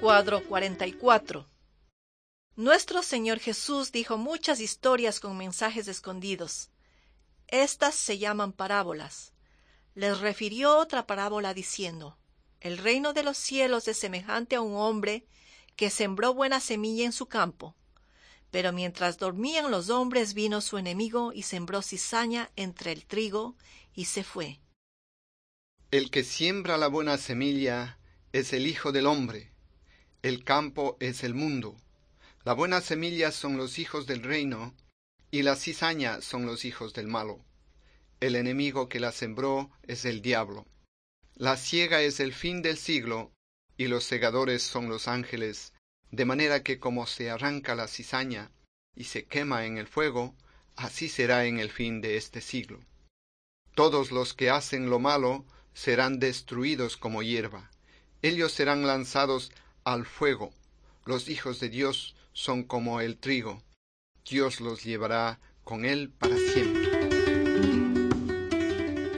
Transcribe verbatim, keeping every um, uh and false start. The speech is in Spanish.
Cuadro cuarenta y cuatro. Nuestro Señor Jesús dijo muchas historias con mensajes escondidos. Estas se llaman parábolas. Les refirió otra parábola diciendo: el reino de los cielos es semejante a un hombre que sembró buena semilla en su campo. Pero mientras dormían los hombres, vino su enemigo y sembró cizaña entre el trigo y se fue. El que siembra la buena semilla es el Hijo del Hombre. El campo es el mundo. La buena semilla son los hijos del reino, y la cizaña son los hijos del malo. El enemigo que la sembró es el diablo. La siega es el fin del siglo, y los segadores son los ángeles, de manera que como se arranca la cizaña y se quema en el fuego, así será en el fin de este siglo. Todos los que hacen lo malo serán destruidos como hierba. Ellos serán lanzados al fuego. Los hijos de Dios son como el trigo. Dios los llevará con él para siempre.